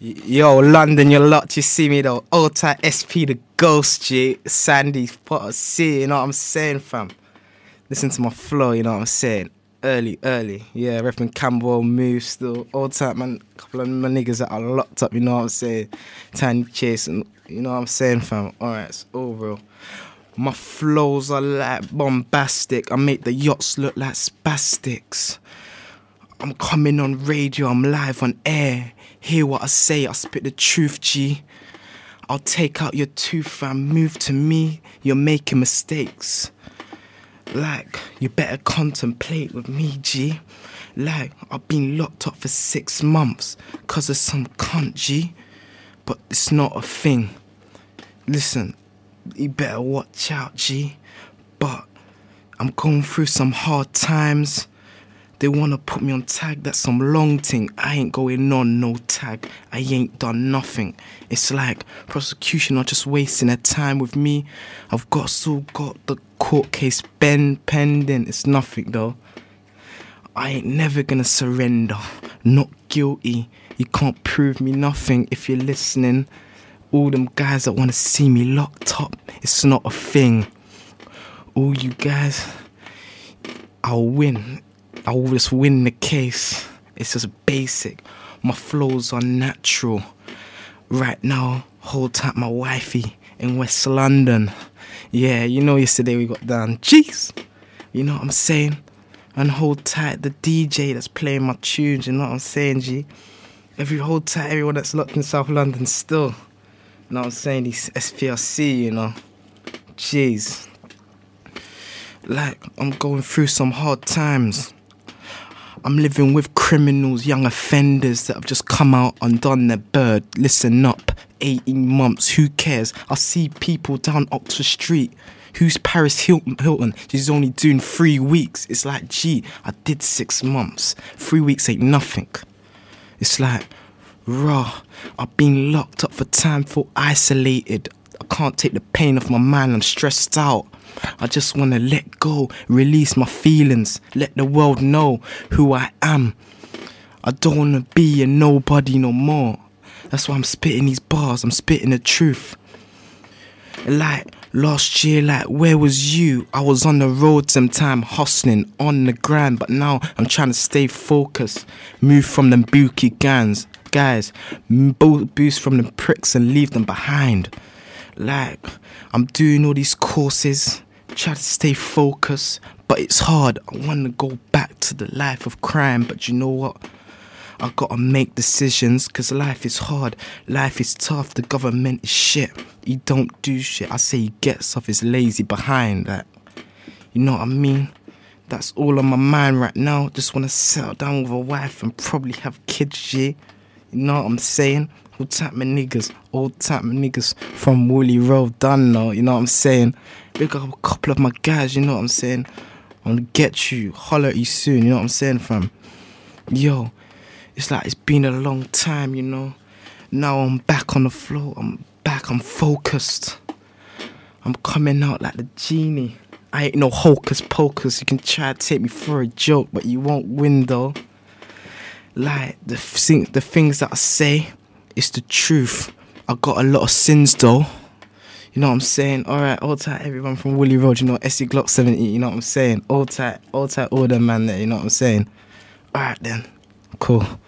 Yo, London, you lot, you see me though. Ultra SP, the Ghost, G. Sandy, Potter C, you know what I'm saying, fam? Listen to my flow, you know what I'm saying? Early. Yeah, repping Campbell, Move still. Old time, man. Couple of my niggas that are locked up, you know what I'm saying? Tiny Chase, and you know what I'm saying, fam? Alright, it's all real. My flows are like bombastic. I make the yachts look like spastics. I'm coming on radio, I'm live on air. Hear what I say, I spit the truth, G. I'll take out your tooth, fam. Move to me, you're making mistakes. Like, you better contemplate with me, G. Like, I've been locked up for 6 months 'cause of some cunt, G. But it's not a thing. Listen, you better watch out, G. But I'm going through some hard times. They wanna put me on tag, that's some long thing. I ain't going on no tag. I ain't done nothing. It's like prosecution are just wasting their time with me. I've still got the court case pending. It's nothing though. I ain't never gonna surrender. Not guilty. You can't prove me nothing if you're listening. All them guys that wanna see me locked up, it's not a thing. All you guys, I'll win. I will just win the case. It's just basic. My flows are natural. Right now, hold tight my wifey in West London. Yeah, you know yesterday we got down. Jeez. You know what I'm saying? And hold tight the DJ that's playing my tunes. You know what I'm saying, G? Hold tight everyone that's locked in South London still. You know what I'm saying? These SPLC, you know. Jeez. Like, I'm going through some hard times. I'm living with criminals, young offenders that have just come out and done their bird. Listen up, 18 months, who cares? I see people down Oxford Street. Who's Paris Hilton? She's only doing 3 weeks. It's like, gee, I did 6 months. 3 weeks ain't nothing. It's like, raw, I've been locked up for time, feel isolated. I can't take the pain off my mind, I'm stressed out. I just want to let go, release my feelings, let the world know who I am. I don't want to be a nobody no more. That's why I'm spitting these bars, I'm spitting the truth. Like, last year, like, where was you? I was on the road sometime, hustling, on the grind, but now I'm trying to stay focused. Move from them bookie guys, boost from them pricks and leave them behind. Like, I'm doing all these courses, try to stay focused, but it's hard. I want to go back to the life of crime, but you know what? I gotta make decisions, cause life is hard, life is tough, the government is shit. He don't do shit, I say he gets off his lazy behind, like, you know what I mean? That's all on my mind right now. Just wanna settle down with a wife and probably have kids, G. You know what I'm saying? Old type of niggas from Woolly Road, done now, you know what I'm saying? We got a couple of my guys, you know what I'm saying? I'm gonna get you, holler at you soon, you know what I'm saying, fam? Yo, it's like it's been a long time, you know? Now I'm back on the floor, I'm back, I'm focused. I'm coming out like the genie. I ain't no hocus pocus, you can try to take me for a joke, but you won't win though. Like, the things that I say, it's the truth. I got a lot of sins though. You know what I'm saying? Alright, all tight everyone from Woolly Road, you know, SE Glock 70, you know what I'm saying? All tight, all them man there, you know what I'm saying? Alright then, cool.